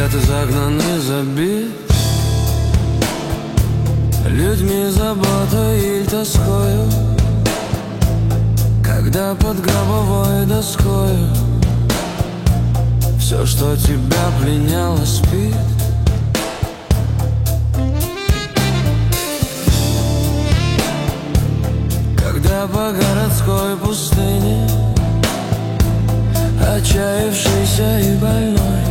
ты загнан и забит людьми, заботой и тоскою, когда под гробовой доскою все, что тебя пленяло, спит. Когда по городской пустыне отчаявшийся и больной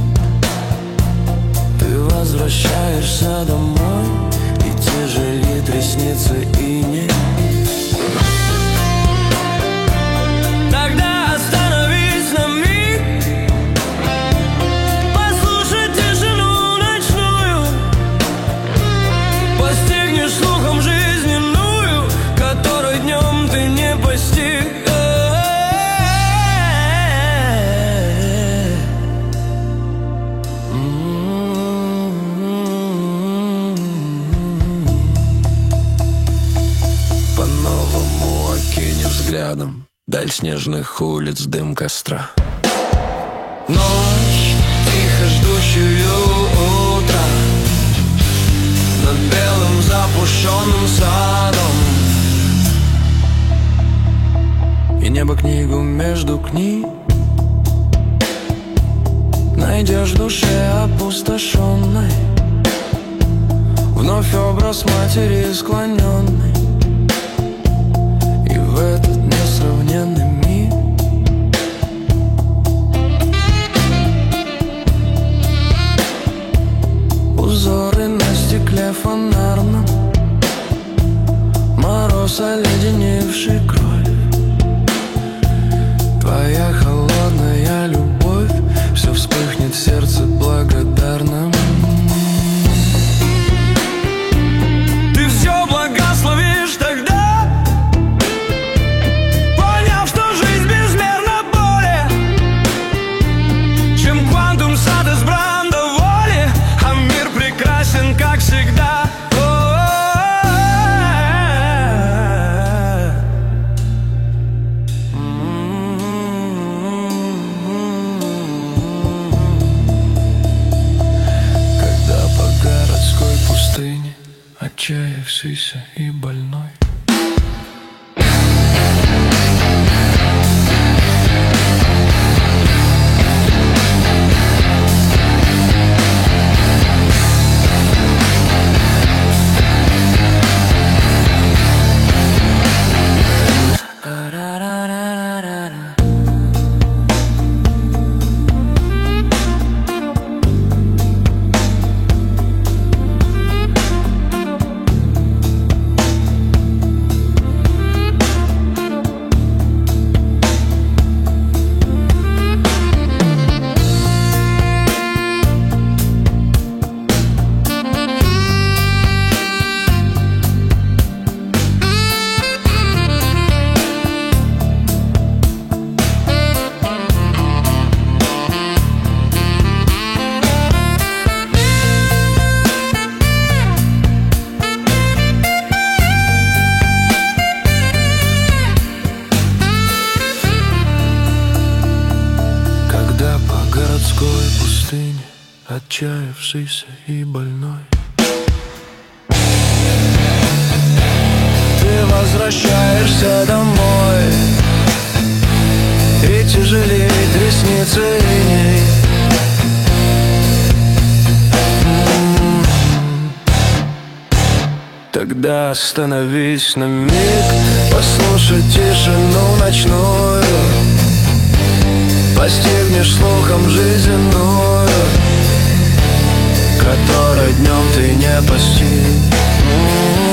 ты возвращаешься домой, и тяжелит ресницы иней. Тогда остановись на миг, послушай тишину ночную, постигнешь слухом жизненную, которой днем ты не постиг. По-новому окинем взглядом даль снежных улиц, дым костра. Ночь, тихо ждущую утра, над белым запушенным садом, и небо книгу между книг найдешь в душе опустошенной, вновь образ матери склоненной. И в этот несравненный миг узоры на стекле фонарном, мороз, оледеневший кровь, твоя холодная любовь, все вспыхнет в сердце благодарным. Ты все благословишь тогда, поняв, что жизнь безмерно более, чем квантум сад избран до воли, а мир прекрасен, как всегда. Отчаявшийся и больной. Отчаявшийся и больной, ты возвращаешься домой, и тяжелеет ресницы иней. Тогда остановись на миг, послушай тишину ночную, постигнешь слухом жизненную, которой днем ты не постиг.